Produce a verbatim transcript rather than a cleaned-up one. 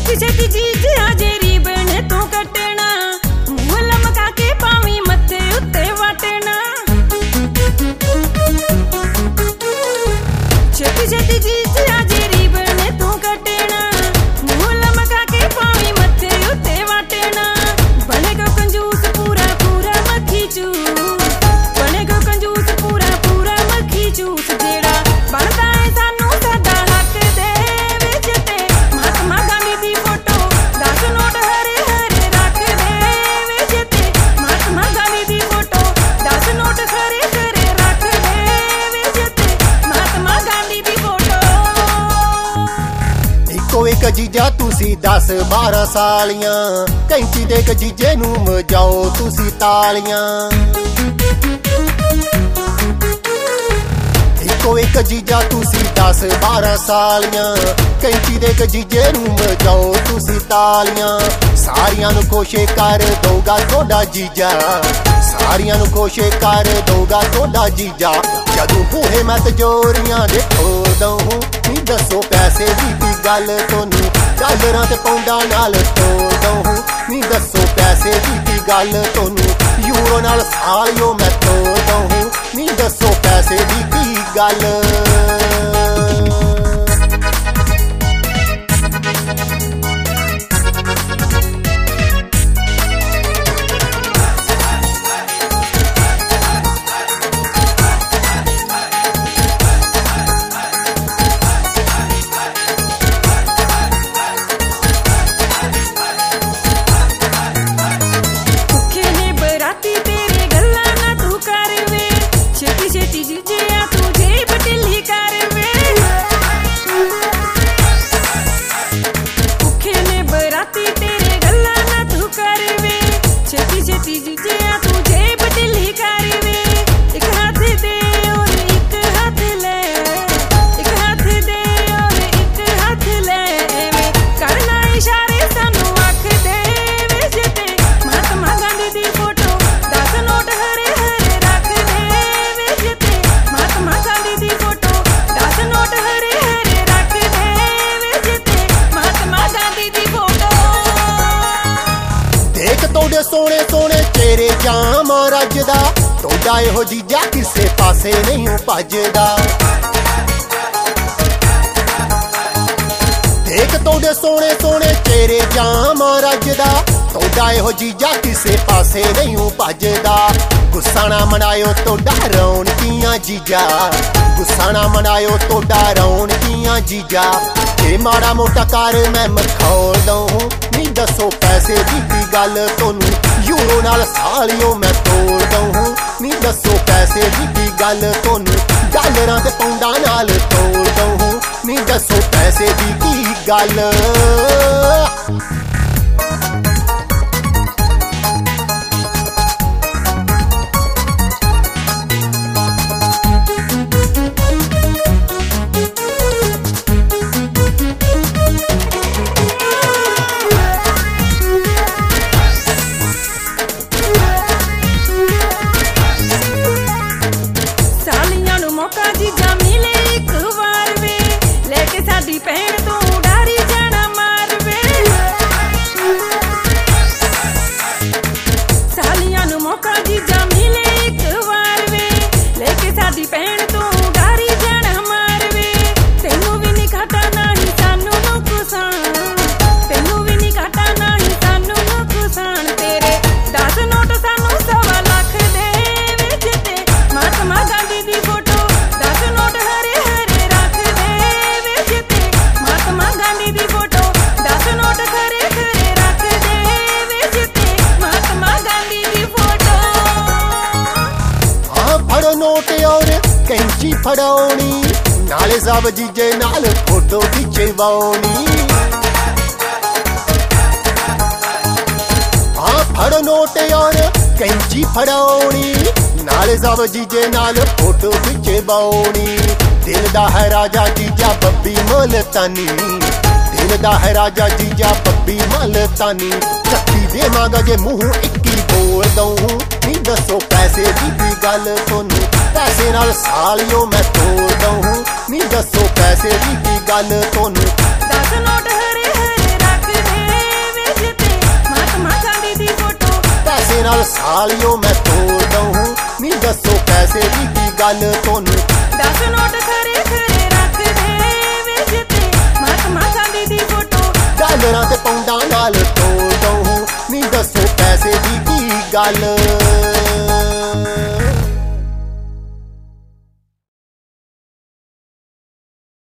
छेती छेती चीज आजे रीबन तू कटना मुंह लमका के पावी मथे उत्ते वटना छेती छेती चीज आजे रीबन तू कटना मुंह लमका के पावी मथे उत्ते वटना बनेगा कंजूस पूरा पूरा मक्खी चूस बनेगा कंजूस पूरा पूरा मक्खी चूस जेड़ा बनदा है सानू साडा हक दे विच ते महात्मा गांधी दी फोटो दस नोट हरे हरे रख दे विच ते महात्मा गांधी दी फोटो दस नोट हरे हरे रख दे विच ते महात्मा गांधी दी फोटो इको एक जीजा तुसी दस बारह सालियां कैंची दे क जीजे नू मजाओ तुसी तालियां इको एक जीजा तुसी दस बारह सालियां कैंची दे क जीजे नू मजाओ तुसी तालियां सारियां नू कोशे कर दोगा तोड़ा जीजा सारियां नू कोशे कर दोगा तोड़ा जीजा जदू बूहे मैं तजोरियां दे खोल दऊं नी दसो पैसे दी की गल तोनू डॉलरां ते पौंडां नाल तोल दऊं नी दसो पैसे दी की गल तोनू यूरो नाल सालियो मैं तोल दऊं नी दसो पैसे दी की गल सोने सोने चेहरे जाम रजदा तोड़ा एहो जीजा किसे पासे नहीं भजदा देख तोड़े सोने सोने चेहरे जाम रजदा तोड़ा एहो जीजा किसे पासे नहीं भजदा गुस्सा ना मनायो तोड़ा रौनकियां जीजा गुस्सा ना मनायो तोड़ा रौनकियां जीजा जे माड़ा मोटा कर मैं मखौल दऊं नी दसो पैसे दी की गल तोनू यूरो नाल सालियो मैं तोड़ दऊं नी दसो पैसे दी की गल तोनू डॉलरां ते पौंडां नाल तोड़ दऊं नी दसो पैसे दी की गल कैंची फड़ौनी नाले सब जीजे नाल फोटो खिंचवानी हाँ फड़ नोट और कैंची फड़ौनी नाले सब जीजे नाल फोटो खिंचवानी दिल दा है राजा जीजा बब्बी मुल्तानी दिल दा है राजा जीजा बब्बी मुल्तानी चक्की देवांगा जे मुंह इक्की बोल दऊं नी दसो पैसे दी गल तोनू पैसे नाल सालियो मैं तोड़ दऊं नी दसो पैसे दी गल तोनू दस नोट हरे हरे रख ਤੁਹਾਡੇ ਨਾਲ ਸਾਲਿਓ ਮੈਂ ਤੋੜ ਦਊਂ ਨੀ ਦੱਸੋ ਪੈਸੇ ਦੀ ਕੀ ਗੱਲ ਤੁਹਾਨੂੰ ਦਸ ਨੋਟ ਖਰੇ ਖਰੇ ਰੱਖ ਦੇ ਵਿੱਚ ਤੇ ਮਹਾਤਮਾ ਗਾਂਧੀ ਦੀ ਫੋਟੋ ਡਾਲਰਾਂ ਤੇ ਪੌਂਡਾਂ ਨਾਲ ਤੋੜ ਦਊਂ ਨੀ ਦੱਸੋ ਪੈਸੇ ਦੀ ਕੀ ਗੱਲ